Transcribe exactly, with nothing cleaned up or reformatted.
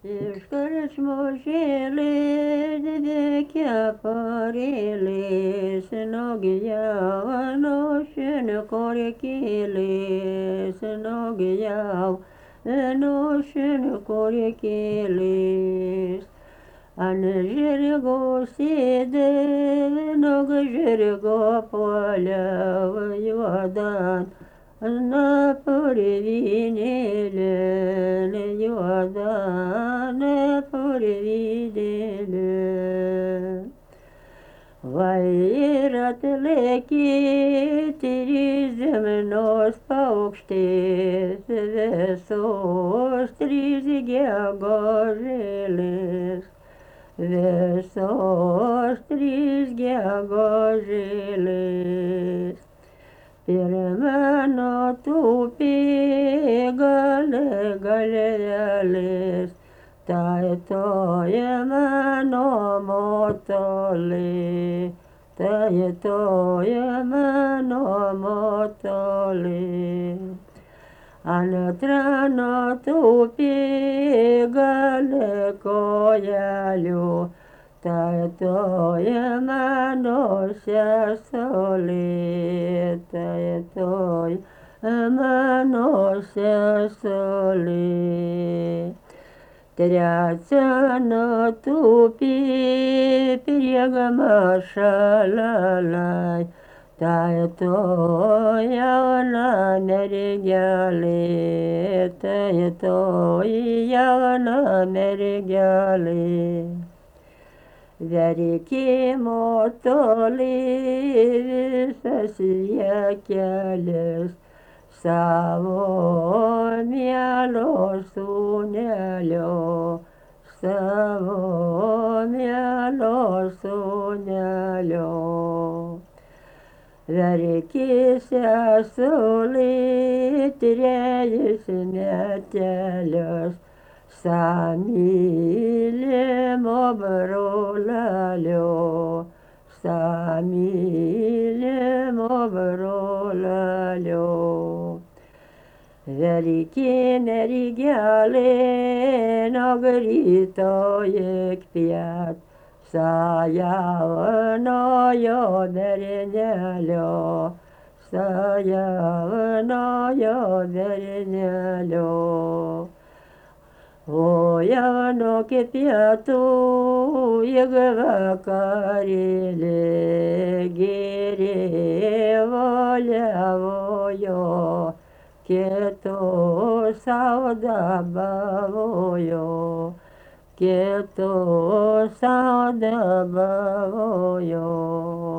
Iš karčmožėlės dėkia parėlės, nogijau, nošinė korekėlės, nogijau, nošinė korekėlės. Ant žirgo sėdė, nuo žirgo puoliau juodan. Na purvynėlė, juoda, na purvynėlė. Vai ir atlėkė trys žemnos paukštės, visos trys gegužėlės. Visos trys gegužėlės. Pirmą tupė gale galvelės, tai toji mano motolė, tai toji mano motolė. Antrą tupė gale kojelių, tai toji mano sesolė, tai toji mano sesolė. Trečią tupė priegama šalalai, tai toji jauna mergelė, tai toji jauna mergelė. Verkimo toli visas kelias, savo mielo sūnelio, savo mielo sūnelio. Verkė sesulė trejus metelius, samylimo brolelio, samylimo brolelio. Verkė mergelė nuo ryto iki piet, sajaunojo bernelio, sajaunojo bernelio. O jauno iki pietų ig vakarėlė gėrė voliavojo, kieto sau dabavojo, kieto sau dabavojo.